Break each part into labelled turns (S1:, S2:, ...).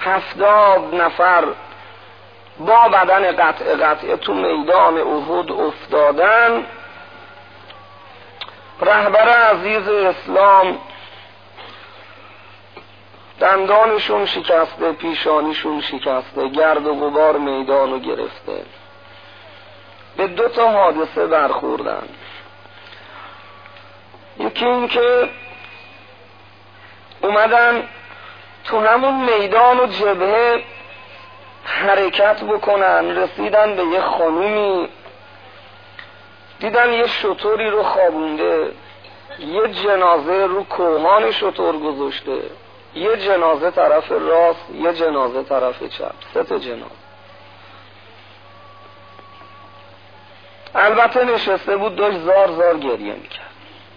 S1: 70 نفر با بدن قطعه تو میدان احد افتادن. رهبر عزیز اسلام دندانشون شکسته، پیشانیشون شکسته، گرد و غبار میدانو گرفته. به 2 حادثه برخوردن. یکی این که اومدن تو همون میدان و جبهه حرکت بکنن، رسیدن به یه خانومی، دیدن یه شتری رو خوابونده، یه جنازه رو کوهان شتر گذاشته، یه جنازه طرف راست، یه جنازه طرف چپ، 3 جنازه. البته نشسته بود، داشت زار زار گریه میکرد.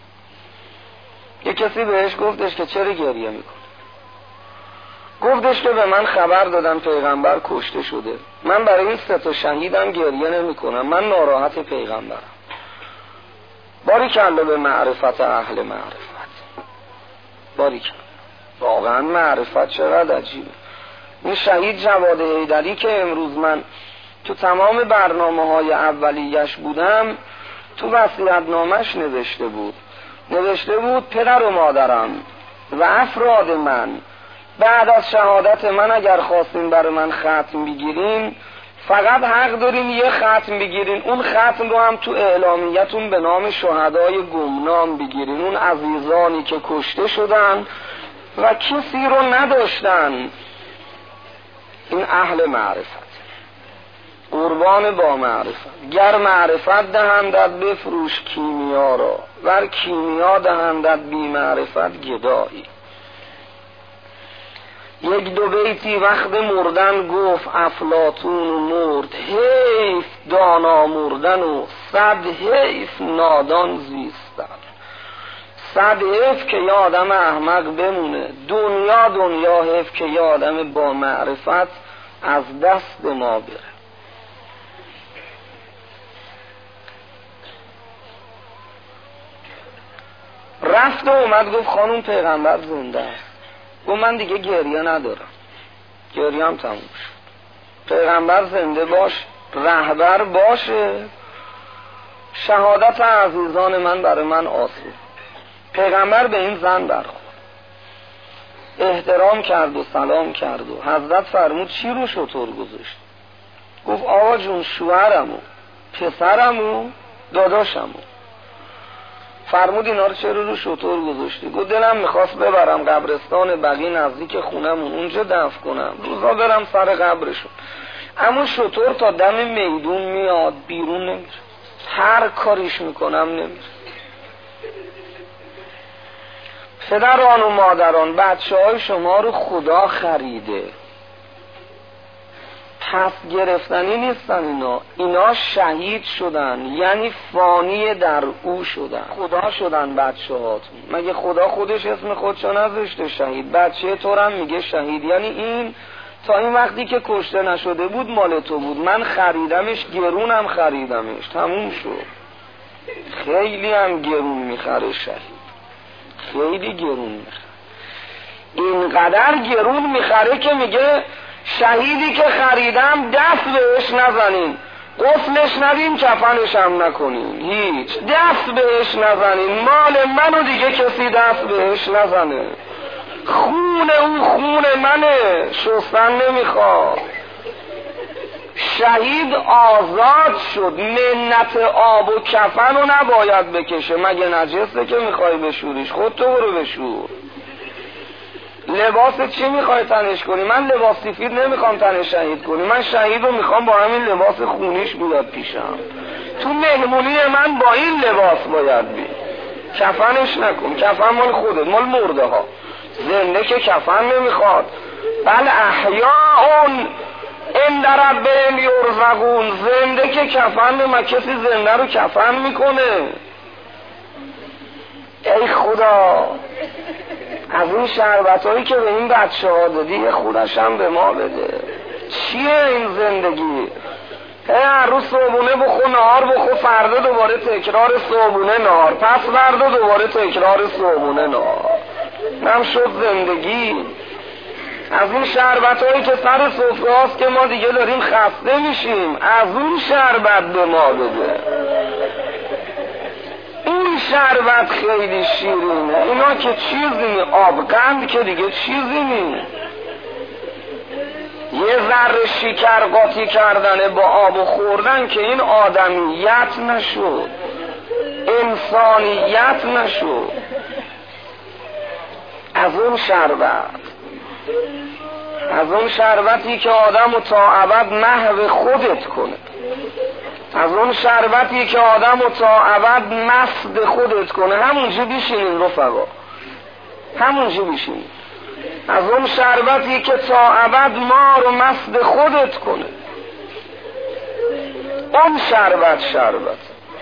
S1: یه کسی بهش گفتش که چرا گریه میکنه؟ گفتش که به من خبر دادن پیغمبر کشته شده، من برای این 3 شهیدم گریه نمی کنم، من ناراحت پیغمبرم. باریکلا به معرفت اهل معرفت، باریکلا. واقعا معرفت چقدر عجیبه. این شهید جواد حیدری که امروز من تو تمام برنامه‌های اولیش بودم، تو وصیت‌نامه‌اش نوشته بود پدر و مادرم و افراد من بعد از شهادت من اگر خواستین برای من ختم بگیرین، فقط حق دارین یه ختم بگیرین، اون ختم رو هم تو اعلامیتون به نام شهدای گمنام بگیرین، اون عزیزانی که کشته شدن و کسی رو نداشتن. این اهل معرفت، قربان با معرفت. گر معرفت دهندت بفروش کیمیا را، ور کیمیا دهندت بی معرفت گدایی. 1-2 بیتی وقت مردن گفت افلاطون و مرد، حیف دانا مردن و 100 حیف نادان زیستن. 100 حیف که یه آدم احمق بمونه، دنیا حیف که یه آدم با معرفت از دست ما بره. رفت و اومد گفت خانم پیغمبر زنده است. گفت من دیگه گریه ندارم، گریه هم تموم شد. پیغمبر زنده باش، رهبر باشه، شهادت عزیزان من برای من آسود. پیغمبر به این زن برخورد، احترام کرد و سلام کرد و حضرت فرمود چی رو شتر گذاشت؟ گفت آقا جون شوهرمو، پسرمو، داداشمو. فرمود اینا رو چرا رو شتر گذاشتی؟ گفت دلم میخواست ببرم قبرستان بقی نزدیک خونمون، اونجا دفن کنم، روزا برم سر قبرشون. اما شتر تا دم میدون میاد بیرون نمیره، هر کاریش میکنم نمیره. پدران و مادران، بچه‌های شما رو خدا خریده، پس گرفتنی نیستن. اینا شهید شدن، یعنی فانی در او شدن، خدا شدن بچه هاتون. مگه خدا خودش اسم خودشو نذاشته شهید؟ بچه تو هم میگه شهید، یعنی این تا این وقتی که کشته نشده بود مال تو بود، من خریدمش، گرونم خریدمش، تموم شد. خیلی هم گرون میخره شهید، خیلی گرون میخره. اینقدر گرون میخره که میگه شهیدی که خریدم دست بهش نزنین، غسلش ندین، کفنش هم نکنین، هیچ دست بهش نزنین، مال منو دیگه کسی دست بهش نزنه، خون او خون منه، شستن نمیخواد. شهید آزاد شد، منت آب و کفن رو نباید بکشه. مگه نجسه که میخوای بشوریش؟ خود تو برو بشور. لباس چی میخوای تنش کنی؟ من لباس سفید نمیخوام تنش شهید کنی، من شهید رو میخوام با همین لباس خونیش بیاد پیشم. تو مهمونی من با این لباس باید بی، کفنش نکن، کفن مال خودت، مال مرده ها. زنده که کفن نمیخواد. بل احیاءون این درب بهم یرزقون، زنده که کفن نمیخواد. کسی زنده رو کفن میکنه؟ ای خدا، از این شربتایی که به این بچه ها دادی خودش هم به ما بده. چیه این زندگی؟ هر روز صبحونه بخور، نهار بخور، فردا دوباره تکرار صبحونه نهار، پس فردا دوباره تکرار صبحونه نهار. نم شد زندگی. از این شربت هایی که سر سفره هاست که ما دیگه داریم خسته میشیم، از اون شربت به ما بده. این شربت خیلی شیرینه، اینا که چیزی نی، آبقند که دیگه چیزی نی. یه ذره شکر قاطی کردن با آب و خوردن که این آدمیت نشد، انسانیت نشد. از اون شربت، از اون شربتی که آدمو تا ابد محو خودت کنه، از اون شربتی که آدمو تا ابد مست خودت کنه. همونجا بیشینین رفقا، همونجا بیشینین. از اون شربتی که تا ابد ما رو مست خودت کنه، اون شربت.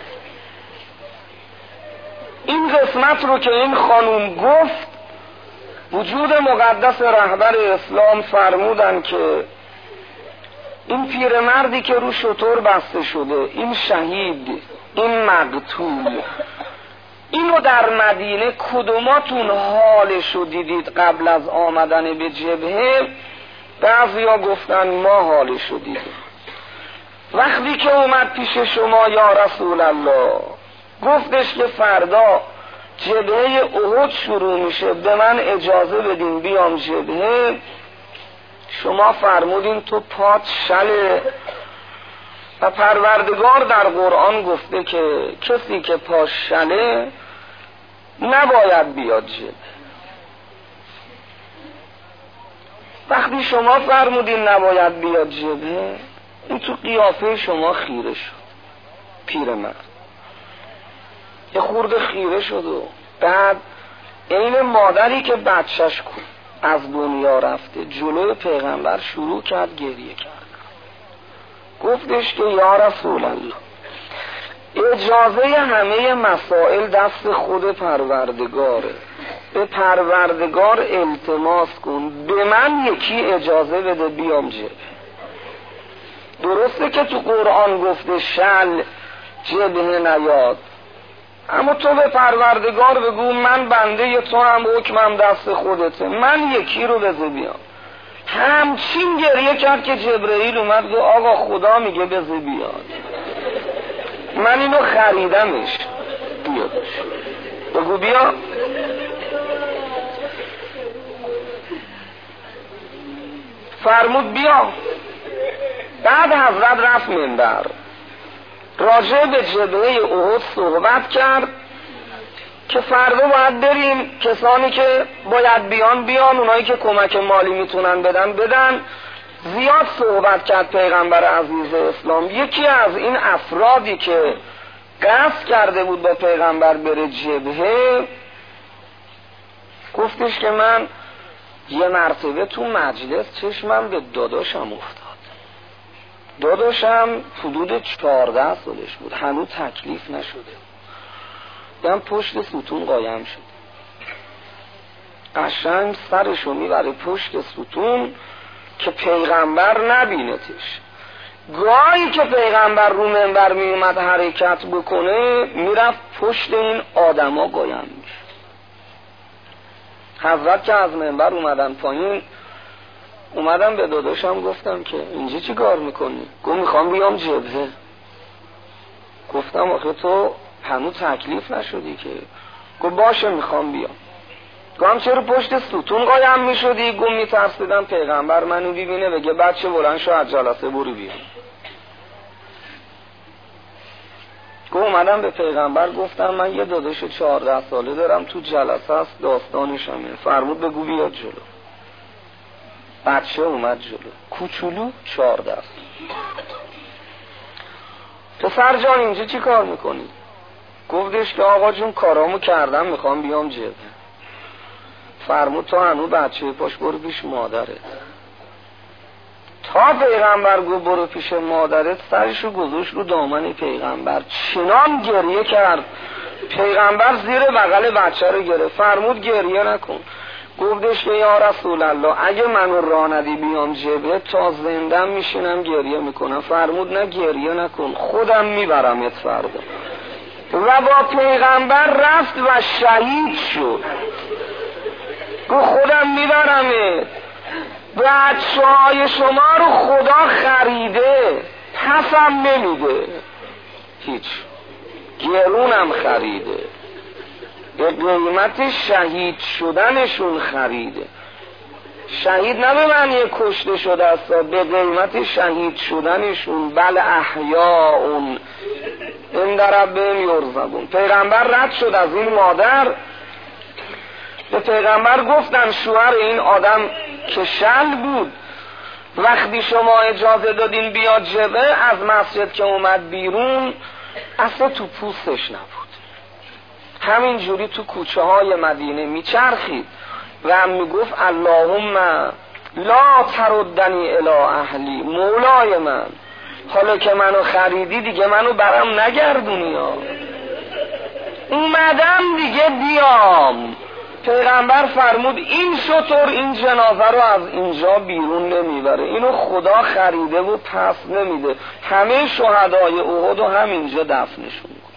S1: این قسمت رو که این خانوم گفت، وجود مقدس رهبر اسلام فرمودن که این پیرمردی که رو شتر بسته شده، این شهید، این مقتول، اینو در مدینه کدوماتون حالشو دیدید قبل از آمدن به جبهه؟ بعضیا گفتن ما حالشو دیدیم. وقتی که اومد پیش شما یا رسول الله، گفتش که فردا جبهه احد شروع میشه، به من اجازه بدین بیام جبهه. شما فرمودین تو پات شله. و پروردگار در قرآن گفته که کسی که پاش شله نباید بیاد جبهه. وقتی شما فرمودین نباید بیاد جبهه، این تو قیافه شما خیره شد. پیرمرد یه خورده خیره شد و بعد این مادری که بچهش از دنیا رفته جلوی پیغمبر شروع کرد گریه کرد. گفتش که یا رسول الله، اجازه همه مسائل دست خود پروردگاره، به پروردگار التماس کن به من یکی اجازه بده بیام جبهه. درسته که تو قرآن گفته شل جبهه نیاد، اما تو به پروردگار بگو من بنده تو هم، حکمم دست خودته، من یکی رو بذار بیام. همچین گریه کرد که جبرئیل اومد گفت آقا خدا میگه بذار بیاد، من اینو خریدمش، بیادش. بگو بیا. فرمود بیا. بعد حضرت رفت منبر، راجع به جبهه احد صحبت کرد که فردا باید بریم، کسانی که باید بیان، اونایی که کمک مالی میتونن بدن. زیاد صحبت کرد پیغمبر عزیز اسلام. یکی از این افرادی که قصد کرده بود با پیغمبر بره جبهه، گفتش که من یه مرتبه تو مجلس چشمم به داداشم افتاد. داداشم حدود 14 سالش بود، هنوز تکلیف نشده. دم پشت ستون قایم شد، قشنگ سرشو میبره پشت ستون که پیغمبر نبینتش. گاهی که پیغمبر رو منبر میومد حرکت بکنه، میرفت پشت این آدما قایم میشه. حضرت که از منبر اومدن پایین، اومدم به داداشم گفتم که اینجا چی کار میکنی؟ گفت میخوام بیام جبهه. گفتم آخه تو هنوز تکلیف نشدی که. گفت باشه میخوام بیام. گفتم چرا پشت ستون قایم میشدی؟ گفت میترسیدم پیغمبر منو ببینه بگه بچه بلند شو از جلسه برو بیام. گفت اومدم به پیغمبر گفتم من یه داداش 14 ساله دارم، تو جلسه است، داستانشمه. فرمود بگو بیاد جلو. بچه اومد جلو، کوچولو 14 است. پسر جان اینجا چی کار میکنی؟ گفتش که آقا جون کارامو کردم میخوام بیام جبهه. فرمود تو هنوز بچه پاش، برو پیش مادرت. تا پیغمبر گفت برو پیش مادرت، سرشو گذاشت رو دامن پیغمبر، چنان گریه کرد. پیغمبر زیر بغل بچه رو گرفت. فرمود گریه نکن. گفتش که یا رسول الله اگه منو راه ندی بیام جبهه، تا زندم میشینم گریه میکنم. فرمود نه گریه نکن، خودم میبرمت فردا. و با پیغمبر رفت و شهید شد. گفت خودم میبرمت. بچه‌های شما رو خدا خریده، پسم نمیده، هیچ، گرونم خریده، به قیمت شهید شدنشون خریده. شهید نه به معنی کشته شده است، به قیمت شهید شدنشون. بل احیاء عند ربهم یرزقون. پیغمبر رد شد از این مادر، به پیغمبر گفتن شوهر این آدم که شل بود، وقتی شما اجازه دادین بیاد جبه، از مسجد که اومد بیرون اصلا تو پوستش نبود، همین جوری تو کوچه های مدینه میچرخید و هم میگفت اللهم لا تردنی الی اهلی، مولای من حالا که منو خریدی دیگه منو برام نگردونی ها، اومدم دیگه بیام. پیغمبر فرمود این شطور این جنازه رو از اینجا بیرون نمیبره، اینو خدا خریده و پس نمیده. همه شهدای احد رو همینجا دفنشون کن.